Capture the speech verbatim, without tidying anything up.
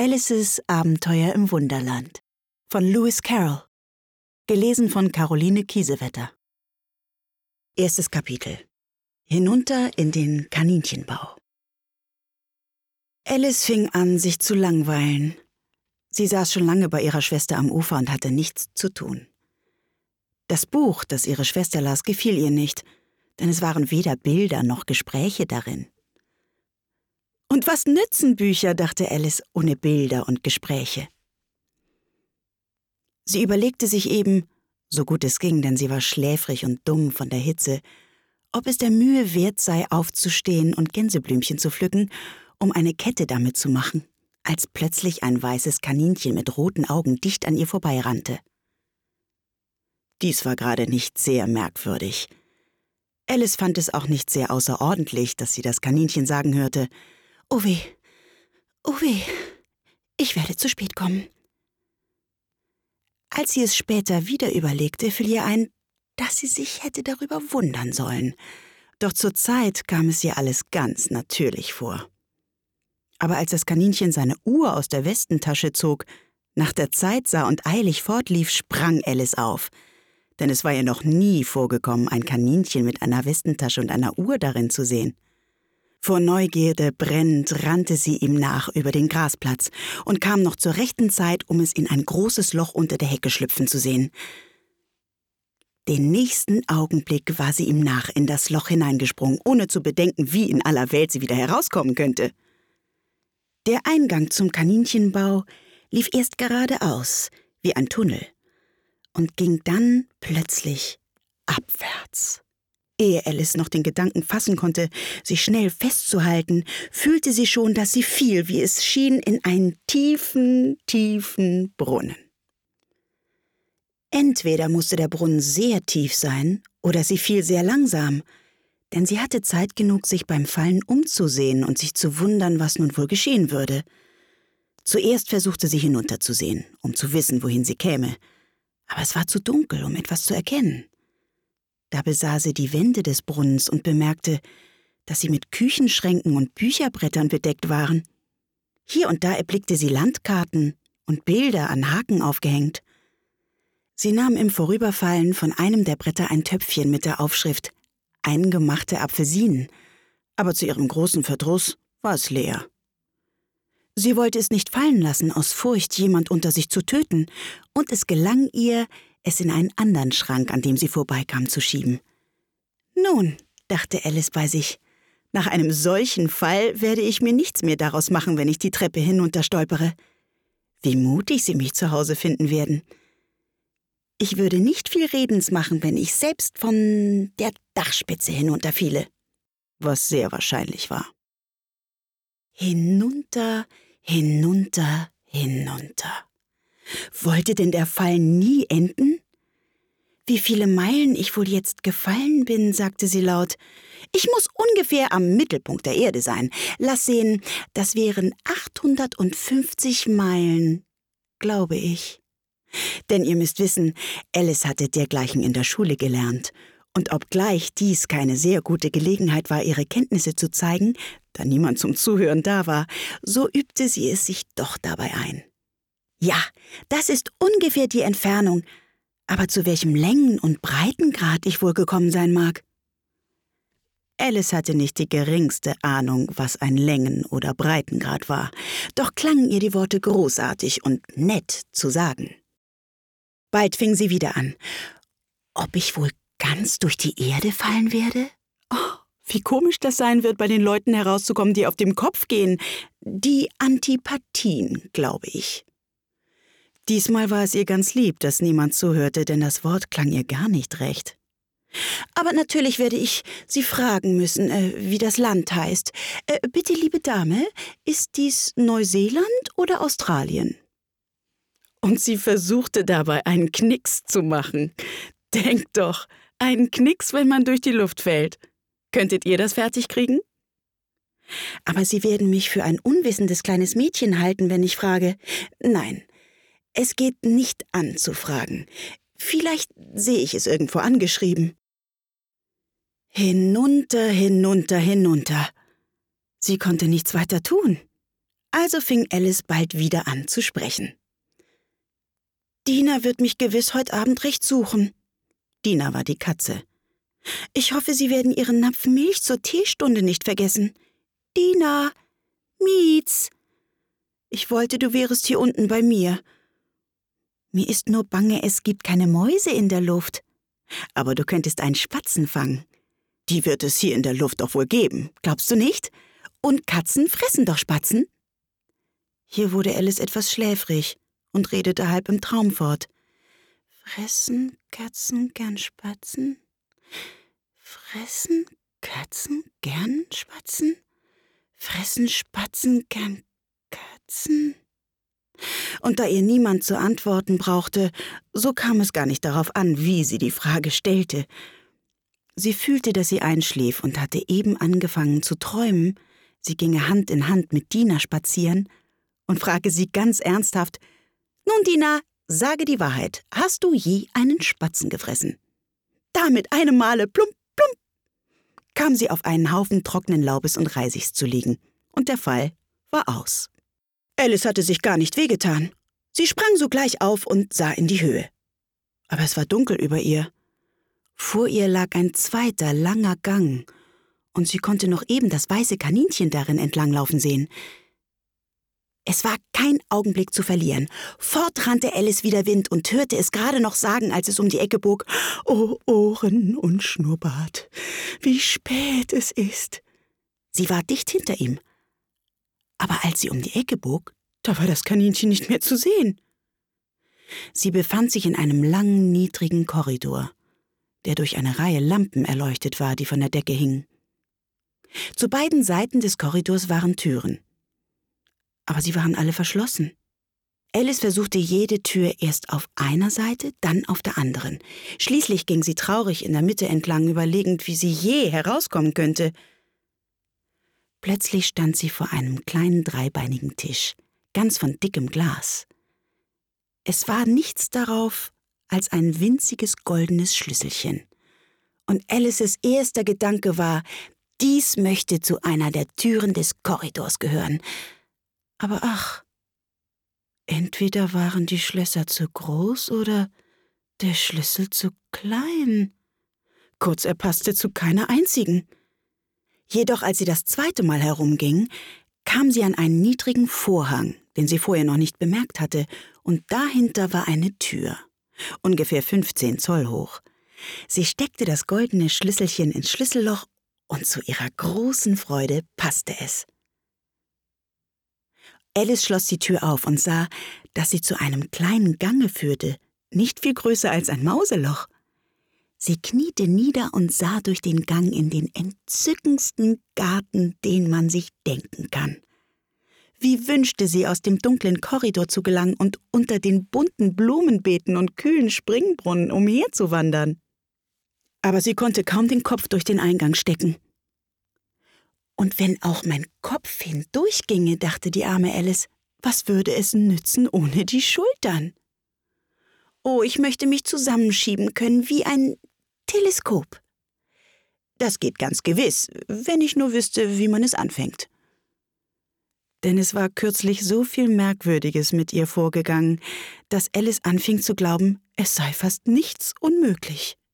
Alices Abenteuer im Wunderland von Lewis Carroll. Gelesen von Caroline Kiesewetter. Erstes Kapitel. Hinunter in den Kaninchenbau. Alice fing an, sich zu langweilen. Sie saß schon lange bei ihrer Schwester am Ufer und hatte nichts zu tun. Das Buch, das ihre Schwester las, gefiel ihr nicht, denn es waren weder Bilder noch Gespräche darin. Und was nützen Bücher, dachte Alice, ohne Bilder und Gespräche? Sie überlegte sich eben, so gut es ging, denn sie war schläfrig und dumm von der Hitze, ob es der Mühe wert sei, aufzustehen und Gänseblümchen zu pflücken, um eine Kette damit zu machen, als plötzlich ein weißes Kaninchen mit roten Augen dicht an ihr vorbeirannte. Dies war gerade nicht sehr merkwürdig. Alice fand es auch nicht sehr außerordentlich, dass sie das Kaninchen sagen hörte: »Oh weh, oh weh, ich werde zu spät kommen.« Als sie es später wieder überlegte, fiel ihr ein, dass sie sich hätte darüber wundern sollen. Doch zur Zeit kam es ihr alles ganz natürlich vor. Aber als das Kaninchen seine Uhr aus der Westentasche zog, nach der Zeit sah und eilig fortlief, sprang Alice auf. Denn es war ihr noch nie vorgekommen, ein Kaninchen mit einer Westentasche und einer Uhr darin zu sehen. Vor Neugierde brennend rannte sie ihm nach über den Grasplatz und kam noch zur rechten Zeit, um es in ein großes Loch unter der Hecke schlüpfen zu sehen. Den nächsten Augenblick war sie ihm nach in das Loch hineingesprungen, ohne zu bedenken, wie in aller Welt sie wieder herauskommen könnte. Der Eingang zum Kaninchenbau lief erst geradeaus, wie ein Tunnel, und ging dann plötzlich abwärts. Ehe Alice noch den Gedanken fassen konnte, sich schnell festzuhalten, fühlte sie schon, dass sie fiel, wie es schien, in einen tiefen, tiefen Brunnen. Entweder musste der Brunnen sehr tief sein, oder sie fiel sehr langsam, denn sie hatte Zeit genug, sich beim Fallen umzusehen und sich zu wundern, was nun wohl geschehen würde. Zuerst versuchte sie hinunterzusehen, um zu wissen, wohin sie käme, aber es war zu dunkel, um etwas zu erkennen. Da besah sie die Wände des Brunnens und bemerkte, dass sie mit Küchenschränken und Bücherbrettern bedeckt waren. Hier und da erblickte sie Landkarten und Bilder an Haken aufgehängt. Sie nahm im Vorüberfallen von einem der Bretter ein Töpfchen mit der Aufschrift »Eingemachte Apfelsinen«, aber zu ihrem großen Verdruss war es leer. Sie wollte es nicht fallen lassen, aus Furcht, jemand unter sich zu töten, und es gelang ihr, es in einen anderen Schrank, an dem sie vorbeikam, zu schieben. »Nun«, dachte Alice bei sich, »nach einem solchen Fall werde ich mir nichts mehr daraus machen, wenn ich die Treppe hinunterstolpere. Wie mutig sie mich zu Hause finden werden. Ich würde nicht viel Redens machen, wenn ich selbst von der Dachspitze hinunterfiele«, was sehr wahrscheinlich war. Hinunter, hinunter, hinunter. Wollte denn der Fall nie enden? »Wie viele Meilen ich wohl jetzt gefallen bin«, sagte sie laut. »Ich muss ungefähr am Mittelpunkt der Erde sein. Lass sehen, das wären achthundertfünfzig Meilen, glaube ich.« Denn ihr müsst wissen, Alice hatte dergleichen in der Schule gelernt. Und obgleich dies keine sehr gute Gelegenheit war, ihre Kenntnisse zu zeigen, da niemand zum Zuhören da war, so übte sie es sich doch dabei ein. »Ja, das ist ungefähr die Entfernung, aber zu welchem Längen- und Breitengrad ich wohl gekommen sein mag?« Alice hatte nicht die geringste Ahnung, was ein Längen- oder Breitengrad war, doch klangen ihr die Worte großartig und nett zu sagen. Bald fing sie wieder an. »Ob ich wohl ganz durch die Erde fallen werde? Oh, wie komisch das sein wird, bei den Leuten herauszukommen, die auf dem Kopf gehen. Die Antipathien, glaube ich.« Diesmal war es ihr ganz lieb, dass niemand zuhörte, denn das Wort klang ihr gar nicht recht. »Aber natürlich werde ich Sie fragen müssen, äh, wie das Land heißt. Äh, bitte, liebe Dame, ist dies Neuseeland oder Australien?« Und sie versuchte dabei, einen Knicks zu machen. Denkt doch, einen Knicks, wenn man durch die Luft fällt. Könntet ihr das fertig kriegen? »Aber Sie werden mich für ein unwissendes kleines Mädchen halten, wenn ich frage.« »Nein, es geht nicht an zu fragen. Vielleicht sehe ich es irgendwo angeschrieben.« Hinunter, hinunter, hinunter. Sie konnte nichts weiter tun. Also fing Alice bald wieder an zu sprechen. »Dina wird mich gewiss heute Abend recht suchen.« Dina war die Katze. »Ich hoffe, Sie werden Ihren Napf Milch zur Teestunde nicht vergessen. Dina, Mietz. Ich wollte, du wärest hier unten bei mir. Mir ist nur bange, es gibt keine Mäuse in der Luft. Aber du könntest einen Spatzen fangen. Die wird es hier in der Luft doch wohl geben, glaubst du nicht? Und Katzen fressen doch Spatzen.« Hier wurde Alice etwas schläfrig und redete halb im Traum fort. »Fressen Katzen gern Spatzen? Fressen Katzen gern Spatzen? Fressen Spatzen gern Katzen?« Und da ihr niemand zu antworten brauchte, so kam es gar nicht darauf an, wie sie die Frage stellte. Sie fühlte, dass sie einschlief und hatte eben angefangen zu träumen, sie ginge Hand in Hand mit Dina spazieren und frage sie ganz ernsthaft: »Nun, Dina, sage die Wahrheit, hast du je einen Spatzen gefressen?« Da mit einem Male plump, plump, kam sie auf einen Haufen trockenen Laubes und Reisigs zu liegen, und der Fall war aus. Alice hatte sich gar nicht wehgetan. Sie sprang sogleich auf und sah in die Höhe. Aber es war dunkel über ihr. Vor ihr lag ein zweiter, langer Gang, und sie konnte noch eben das weiße Kaninchen darin entlanglaufen sehen. Es war kein Augenblick zu verlieren. Fort rannte Alice wie der Wind und hörte es gerade noch sagen, als es um die Ecke bog: »Oh, Ohren und Schnurrbart, wie spät es ist.« Sie war dicht hinter ihm. Aber als sie um die Ecke bog, da war das Kaninchen nicht mehr zu sehen. Sie befand sich in einem langen, niedrigen Korridor, der durch eine Reihe Lampen erleuchtet war, die von der Decke hingen. Zu beiden Seiten des Korridors waren Türen. Aber sie waren alle verschlossen. Alice versuchte jede Tür erst auf einer Seite, dann auf der anderen. Schließlich ging sie traurig in der Mitte entlang, überlegend, wie sie je herauskommen könnte. Plötzlich stand sie vor einem kleinen dreibeinigen Tisch, ganz von dickem Glas. Es war nichts darauf als ein winziges goldenes Schlüsselchen. Und Alices erster Gedanke war, dies möchte zu einer der Türen des Korridors gehören. Aber ach, entweder waren die Schlösser zu groß oder der Schlüssel zu klein. Kurz, er passte zu keiner einzigen. Jedoch, als sie das zweite Mal herumging, kam sie an einen niedrigen Vorhang, den sie vorher noch nicht bemerkt hatte, und dahinter war eine Tür, ungefähr fünfzehn Zoll hoch. Sie steckte das goldene Schlüsselchen ins Schlüsselloch, und zu ihrer großen Freude passte es. Alice schloss die Tür auf und sah, dass sie zu einem kleinen Gange führte, nicht viel größer als ein Mauseloch. Sie kniete nieder und sah durch den Gang in den entzückendsten Garten, den man sich denken kann. Wie wünschte sie, aus dem dunklen Korridor zu gelangen und unter den bunten Blumenbeeten und kühlen Springbrunnen umherzuwandern. Aber sie konnte kaum den Kopf durch den Eingang stecken. Und wenn auch mein Kopf hindurchginge, dachte die arme Alice, was würde es nützen ohne die Schultern? Oh, ich möchte mich zusammenschieben können wie ein Teleskop. Das geht ganz gewiss, wenn ich nur wüsste, wie man es anfängt. Denn es war kürzlich so viel Merkwürdiges mit ihr vorgegangen, dass Alice anfing zu glauben, es sei fast nichts unmöglich.